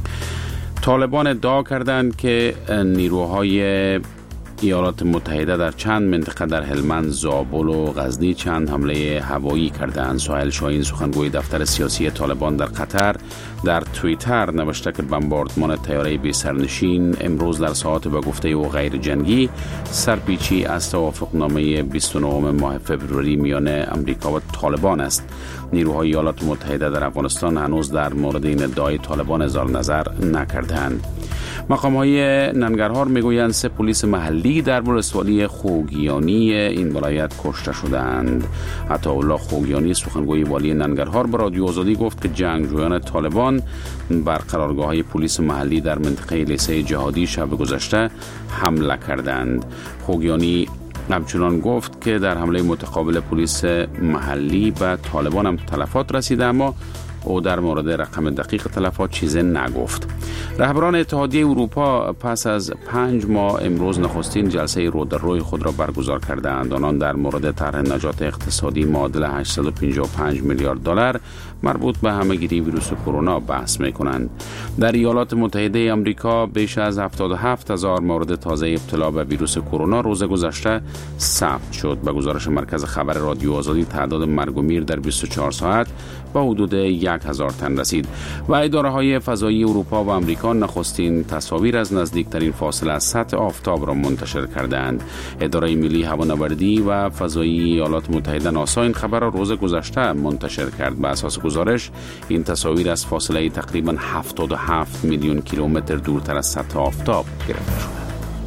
Speaker 2: طالبان ادعا کردند که نیروهای ایالات متحده در چند منطقه در هلمند، زابل و غزنی چند حمله هوایی کردند. سهیل شاهین سخنگوی دفتر سیاسی طالبان در قطر در توییتر نوشته که بمباردمان طیاره بی سرنشین امروز در ساعات به گفته او غیر جنگی سرپیچی از توافقنامه 29 ماه فوریه میان امریکا و طالبان است. نیروهای ایالات متحده در افغانستان هنوز در مورد این ادعای طالبان اظهار نظر نکردند. مقام‌های ننگرهار میگویند 3 پلیس محلی در ولسوالی خوگیانی این ولایت کشته شدند. عطاالله خوگیانی سخنگوی والی ننگرهار به رادیو آزادی گفت که جنگجویان طالبان بر قرارگاه‌های پلیس محلی در منطقه لیسه جهادی شب گذشته حمله کردند. خوگیانی همچنان گفت که در حمله متقابل پلیس محلی به طالبان هم تلفات رسیده، اما او در مورد رقم دقیق تلفات چیزی نگفت. رهبران اتحادیه اروپا پس از 5 ماه امروز نخستین جلسه رو در روی خود را برگزار کردند. آنان در مورد طرح نجات اقتصادی معادل 855 میلیارد دلار مربوط به همه‌گیری ویروس کرونا بحث می‌کنند. در ایالات متحده آمریکا بیش از 77,000 مورد تازه ابتلا به ویروس کرونا روز گذشته ثبت شد. به گزارش مرکز خبر رادیو آزادی تعداد مرگ و میر در 24 ساعت به حدود 1000 تن رسید و اداره‌های فضایی اروپا و آمریکا نخستین تصاویر از نزدیکترین فاصله از سطح آفتاب را منتشر کردند. اداره ملی هوانوردی و فضایی ایالات متحده ناسا این خبر را روز گذشته منتشر کرد. به اساس گزارش این تصاویر از فاصله تقریباً 77 میلیون کیلومتر دورتر از سطح آفتاب گرفته شده.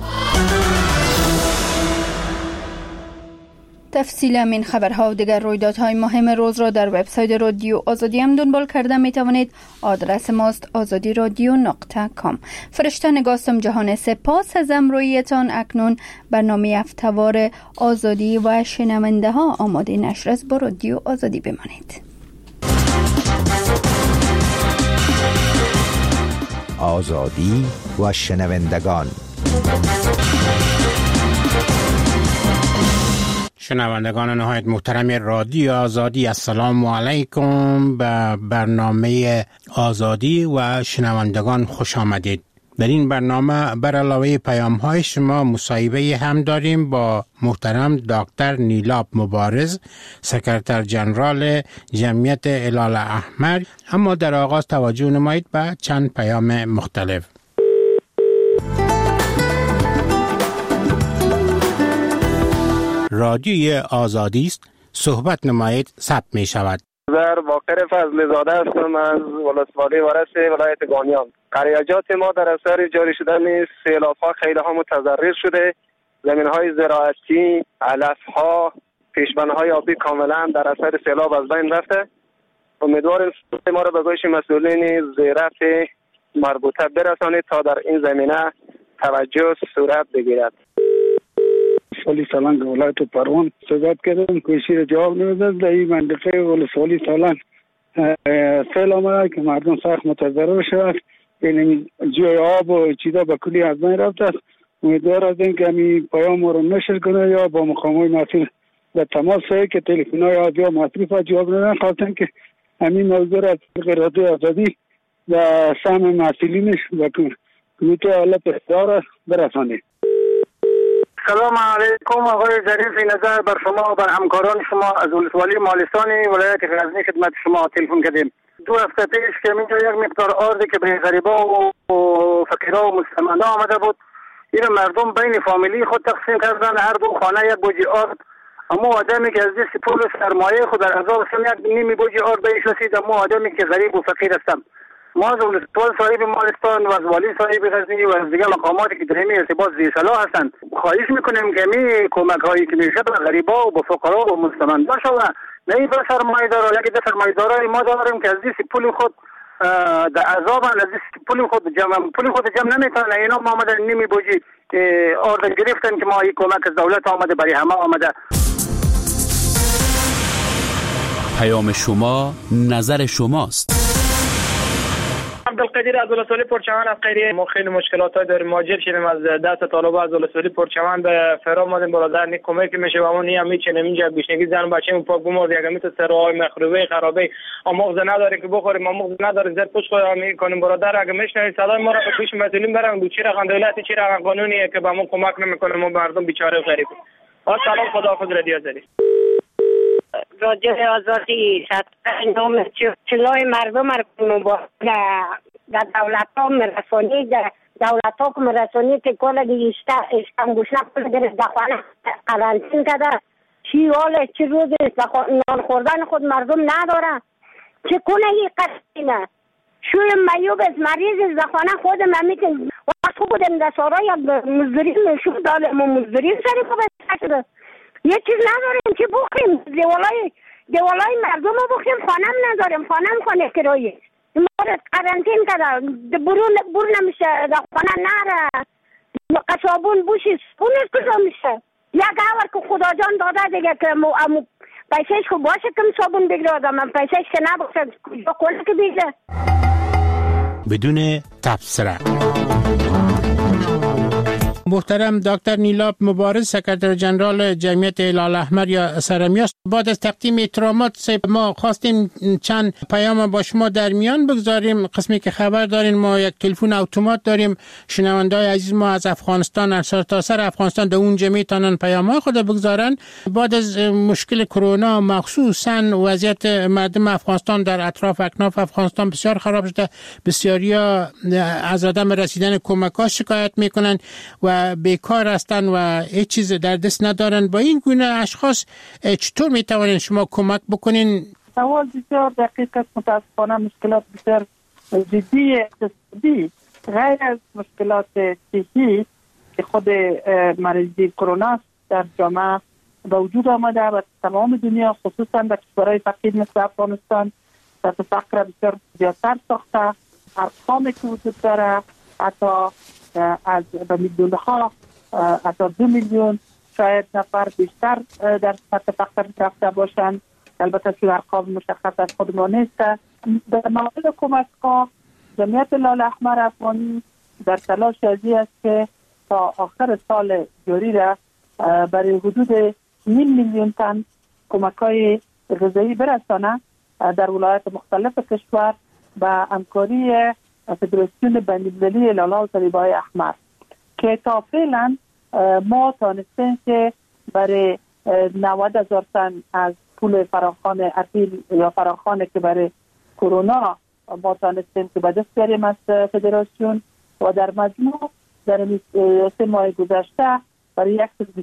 Speaker 1: تفصیل همین خبرها و دیگر رویدادهای مهم روز را در وبسایت رادیو آزادی هم دنبال کرده می توانید. آدرس ماست azadi.radio.com. فرشته نگاستم جهان، سپاس از امرویتان. اکنون برنامه هفته‌وار آزادی و شنونده ها آماده نشر است. با رادیو آزادی بمانید.
Speaker 4: آزادی و شنوندگان.
Speaker 23: شنوندگان نهایت محترم رادیو آزادی، السلام علیکم. به برنامه آزادی و شنوندگان خوش آمدید. در این برنامه بر علاوه پیام‌های شما مصاحبه هم داریم با محترم دکتر نیلاب مبارز، سکرتر جنرال جمعیت هلال احمر. اما در آغاز توجه نمایید به چند پیام مختلف. رادیوی آزادی است، صحبت نمایید، ثبت می شود.
Speaker 6: در باقر فضل زاده هستم از ولسوالی ورس ولایت گانیان. قریاجات ما در اثر جاری شدن سیلاب‌ها خیلی ها متضرر شده. زمین‌های زراعتی، علف‌ها، پیشبندهای آبی کاملا در اثر سیلاب از بین رفته. امیدواریم ما را به گوش مسئولین زیرفت مربوطه برسانید تا در این زمینه توجه صورت بگیرد.
Speaker 8: ولسوالی سالنگ ولایت پروان صحبت کردم، کوشش را جواب نمیداد. در این منطقه ولسوالی سالنگ سیل آمده که مردم سخت متضرر شد. این جای آب و چیزا به کلی از بین رفته است. امیدوار هستیم که همین پیام رو نشر کنه یا با مقامات مسئول به تماس شد که تلفن‌های آدیا مصرف جواب ندادن. خواستن که همین موضوع را از رادیو آزادی و سهم مسئولینش میتو حالت اختیار برسانید.
Speaker 6: سلام علیکم آقای ظریف نظر بر شما و بر همکاران شما از ولسوالی مالستان ولایت غزنی خدمت شما تلفن کردیم. 2 هفته پیش که اینجا یک مقدار ارزی که به غریبا و فقیرا و مستمندا آمده بود، این مردم بین فامیلی خود تقسیم کردن، هر دو خانه یک بوجی ارد. اما آدمی که از دست پول سرمایه خود در عذاب سم یک نیم بوجی ارد بهش رسید. اما آدمی که غریب و فقیر هستم. ما از ولسوال صاحب مالستان و از والی صاحب غزنی و از دیگر مقاماتی که در این ارتباط ذی صلاح هستند خواهش میکنیم که می کمک هایی که میشه به غریبا و به فقرا و مستمندا شوه، نه به سرمایه‌دارا. یکی در سرمایه‌دارای ما داریم که از دست پول خود در عذاب، از دست پول خود جمع نمیکنه. اینا ما آمدن نیمی بوجی آردن گرفتن که ما این کمک از دولت آمده برای همه آمده.
Speaker 2: پیام شما نظر شماست.
Speaker 5: عبدالقدیر از ولسوالی پرچمن از خیریه. ما خیلی مشکلات داریم، مهاجر شدیم از دست طالبا از ولسوالی پرچمن به فرا مادیم برادر نی کمک میشه و اون نیم میچینیم اینجا گشنگی زن بچه‌مون پاک بمورد یگمی تو سرهای مخروبه خرابه آموز نداره که بخوریم، آموز نداره زد پوش خود میکنیم. برادر اگه میشنوید صدای ما را به پیش مسئولین برام دو چی رقم دولتی چی رقم قانونیه که به ما کمک نمیکنه، ما مردم بیچاره غریب. سلام خداحافظ رادیو آزادی.
Speaker 7: رادیو آزادی نام چلای مردم رو در دولت ها مرسانی در دولت ها که مرسانی که کل دیشته اشکم گوشنه کل گرفت دخوانه قرانتین کده چی حاله چی روزه نان خوردن خود مردم نداره چه کنه این قصدینه شوی میوب از مریض از دخوانه خود ممیت وقت خوب بودم در سارای مزدرین شو داله ما مزدرین سری خوب شده یه چیز نداریم چی بخیم دیوالای مردم رو بخیم خانم نداریم خانه کرایه مورد قرنطین کرده برون نمیشه خانه نره قصابون بوشی سپونش کجا میشه یک آور که خدا جان داده دیگه که پیسهش خوب باشه کم صابون بگیره آدم من پیسهش که نباشه کجا کنه که بگیره
Speaker 23: بدون تبصره. محترم دکتر نیلاب مبارز سکرتر جنرال جمعیت هلال احمر یا سرمیاس، بعد از تقدیم احترامات ما خواستیم چند پیام با شما در میان بگذاریم. قسمی که خبر دارین ما یک تلفن اتومات داریم، شنونده‌های عزیز ما از افغانستان از سرتاسر افغانستان در اونجا میتونن پیام‌های خود بگذارن. بعد از مشکل کرونا مخصوصا وضعیت مردم افغانستان در اطراف اکناف افغانستان بسیار خراب شده، بسیاریا از عدم رسیدن کمک‌ها شکایت میکنن و بیکار هستن و هیچ چیز در دست ندارن. با این گونه اشخاص چطور میتوانین شما کمک بکنین؟
Speaker 9: سوال بسیار دقیق. متاسفانه مشکلات بسیار جدی اقتصادی غیر از مشکلات صحی که خود مریضی کرونا در جامعه به وجود آمده و تمام دنیا خصوصا در کشورهای فقیر مثل افغانستان سطح فقر بسیار زیادتر ساخته. ارقامی که وجود داره حتی از میلیون ها حتی 2 میلیون شاید نفر بیشتر در سطح فقر رفته باشند. البته چون ارقام مشخص از خود ما نیست. در مورد کمک ها جمعیت هلال احمر افغانی در تلاش ازی است که تا آخر سال جاری را برای حدود 1.5 میلیون تن کمک های غذایی برسانه در ولایات مختلف کشور با همکاری فدراسیون بین‌المللی هلال‌ها و صلیب‌های احمر که تا فعلا ما تانستیم که برای 90,000 تن از پول فراخوان اپیل یا فراخوان که برای کرونا ما تانستیم که به دست بیاریم از فدراسیون و در مجموع در 3 ماه گذشته برای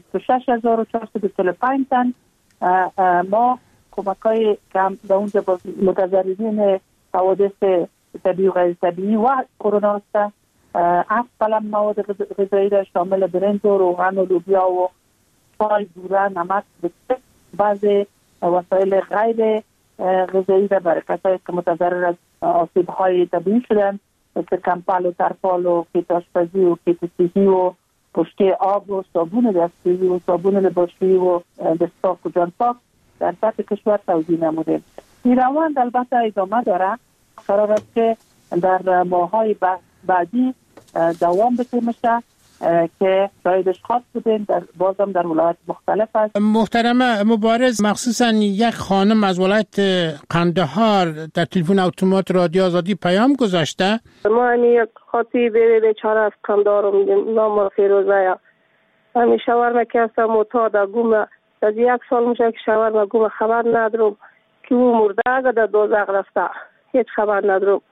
Speaker 9: 126,445 تن ما کمک‌های که در اونجا با متضررین حوادث طبیعی و غیر طبیعی و کرونا است 7 قلم مواد غذایی را شامل برنج و روغن و لوبیا و چای، بوره، نمک، بعضی وسایل غیر غذایی را برای کسایی که متضرر از آسیب‌های طبیعی شدن مثل کمپل و ترپال و کیت آشپزی و کیت صحی و بشکه آب و صابون دستشویی و صابون لباسشویی و دستاک و جانپاک در سطح کشور توزیع نموده. این روند البته ادامه داره. قرار است که در ماه‌های بعدی دوام بده میشه که شاهدش خاص بودیم بازم در ولایت مختلف است.
Speaker 23: محترم مبارز، مخصوصا یک خانم از ولایت قندهار در تلفن اتومات رادیو آزادی پیام گذاشته.
Speaker 10: ما یک خطیب بیچاره از قندهار میگیم، نام فیروزه. همین شاورما که هستم معتاد گم از 1 سال میشه که شاورما گم، خبر ندارم که او مرده اگر در دوزخ رفته، هیچ خبر ندارم.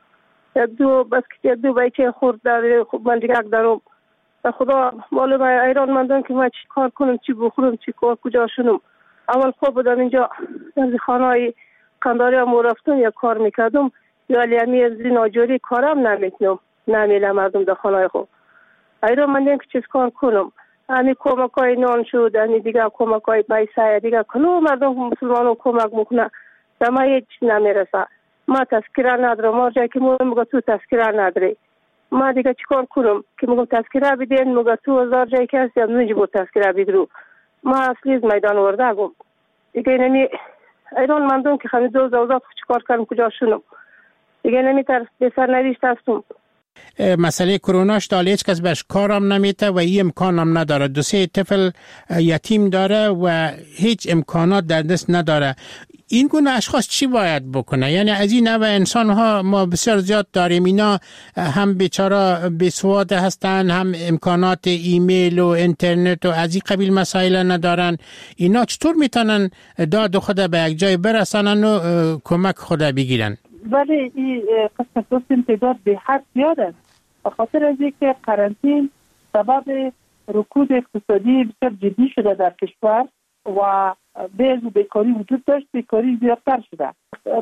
Speaker 10: یک دو بچه خورد در من دیگه دارم. خدا معلومه ایران مندم که ما چی کار کنم، چی بخورم، چی کار کجا شنم. اول خوب بودم اینجا در خانه قنداری هم رفتم یا کار میکردم، یا لیمی از ناجوری کارم نمیتونم، نمیلم مردم در خانه خوب. ایران مندم که چیز کار کنم. همی کمک های نان شد، همی دیگه کمک های پیسه دیگه کنو مردم مسلمانو کمک میکنه، در ما هیچ نمیرسه. ما تذکره ندارم، ما جایی که میگه تو تذکره نداری، ما دیگه چیکار کنم که میگم تذکره بدین، میگه تو 1000 جایی که هستی از نجبور تذکره بگیرو. ما اصلی از میدان ورده گم دیگه نمی ایران مندم که خمی دوز چیکار کنم کجا شنم دیگه نمی به سرنوشت هستم.
Speaker 23: مسئله کروناش داله هیچ کس بهش کارم نمیته و این امکانم نداره. 2-3 طفل یتیم داره و هیچ امکانات در دست نداره. این گونه اشخاص چی باید بکنه؟ یعنی از این نوع انسان ها ما بسیار زیاد داریم، اینا هم بیچاره بیسواد هستن، هم امکانات ایمیل و اینترنت و از این قبیل مسائل ندارن. اینا چطور میتونن داد خود به یک جای برسانن و کمک خود بگیرن؟
Speaker 9: ولی این قسم دوستیم تعداد به حد زیاد است، به خاطر از اینکه قرنطین سبب رکود اقتصادی بسیار جدی شده در کشور و بیکاری وجود داشت، بیکاری زیادتر شده.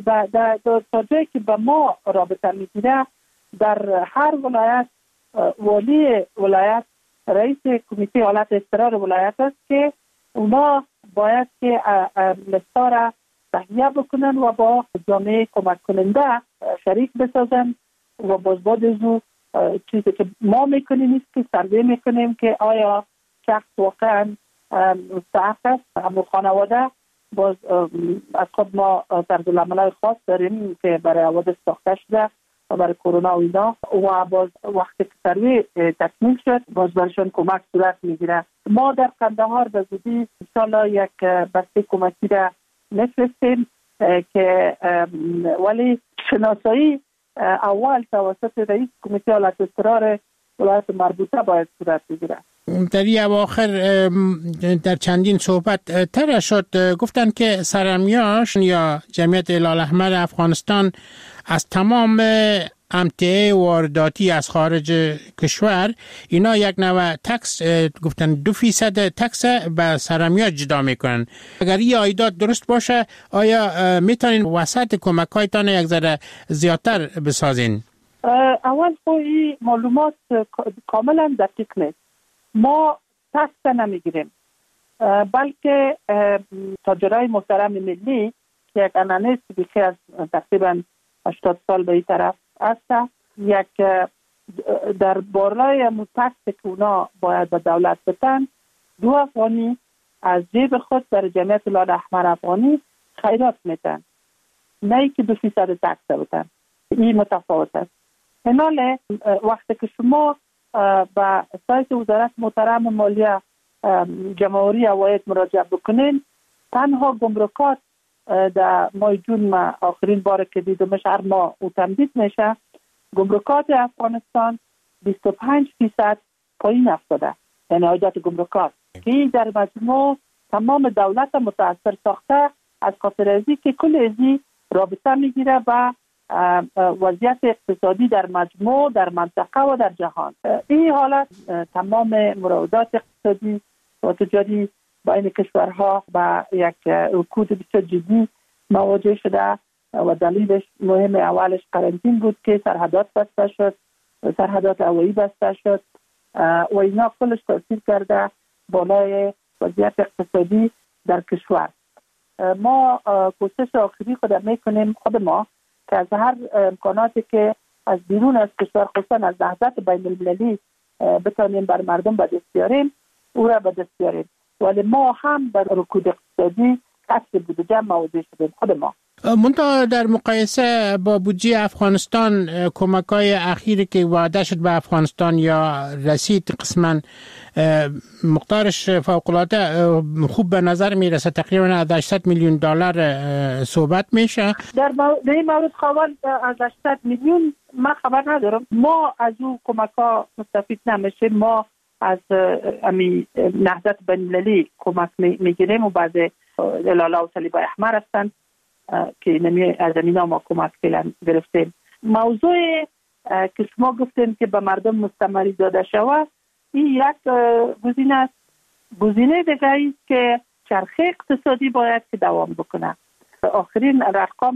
Speaker 9: تا جایی که به ما رابطه میگیره، در هر ولایت والی ولایت رئیس کمیته حالت اضطرار ولایت است که اونا باید که لستا را تهیه بکنن و با جامعه کمک کننده شریک بسازن و بازباد ازو چیزی که ما میکنیم است که سروی میکنیم که آیا شخص واقعا مستحق است. اما خانواده باز از خود ما طرزالعمل‌های خاص داریم که برای حوادث ساخته شده و برای کرونا و اینا، و باز وقتی که سروی تکمیل شد باز برشان کمک صورت میگیره. ما در قندهار به زودی انشاءالله یک بسته کمکی را نفرستیم که ولی شناسایی اول توسط رئیس کمیته حالت اضطرار ولایت مربوطه باید صورت بگیره.
Speaker 23: در این اواخر در چندین صحبت تر شد، گفتن که سرمیاش یا جمعیت هلال احمر افغانستان از تمام امتعه وارداتی از خارج کشور اینا یک نوع تکس گفتن 2% تکس به سرمیاش جدا میکنن. اگر این عایدات درست باشه آیا میتونین وسط کمک هایتان یک ذره زیادتر بسازین؟
Speaker 9: اول این معلومات کاملا دقیق نیست. ما تکس نمیگیریم، بلکه تاجرای محترم ملی که یک انانیست بیشتر از تقریبا 80 سال به این طرف است، یک در بالای تکس که اونا باید به دولت بدن 2 افغانی از جیب خود در جمعیت هلال احمر افغانی خیرات میتن، نه که 2% تکس بدن. این متفاوت است. حالا وقتی که شما به سایت وزارت محترم مالیه جمهوری عواید مراجعه بکنین، تنها گمرکات در ماه جون ما آخرین بار که دیدمش هر ماه او تمدید میشه، گمرکات افغانستان 25% پایین افتاده، یعنی عایدات گمرکات که در مجموع تمام دولت متاثر ساخته از خاطر ازی که کل ازی رابطه میگیره با وضعیت اقتصادی در مجموع در منطقه و در جهان. این حالت تمام مراودات اقتصادی و تجاری بین کشورها با یک رکود بسیار جدی مواجه شده و دلیلش مهم اولش قرنطین بود که سرحدات بسته شد، سرحدات هوایی بسته شد و اینا کلش تاثیر کرده بالای وضعیت اقتصادی در کشور. ما کوشش آخری خود میکنیم خود ما که از هر امکاناتی که از بیرون از کشور خصوصا از نهضت بین المللی بتانیم بر مردم به دست بیاریم او را به دست بیاریم. ولی ما هم بر رکود اقتصادی کسب بودجه مواجه شدیم خود ما.
Speaker 23: منتها در مقایسه با بودجه افغانستان کمک‌های اخیری که وعده شد به افغانستان یا رسید قسما مقدارش فوق‌العاده خوب به نظر میرسه، تقریبا از 800 میلیون دلار صحبت میشه.
Speaker 9: در این مورد خواهد از 800 میلیون من خبر ندارم. ما از او کمک‌ها مستفید نمیشیم. ما از نهضت بین‌المللی کمک میگیریم و بعض الاله و صلیب احمر هستند که از اینا ما کمک گرفتیم. موضوع که شما گفتیم که به مردم مستمری داده شود، این یک گزینه است. گزینه دیگه است که چرخه اقتصادی باید که دوام بکنه. آخرین ارقام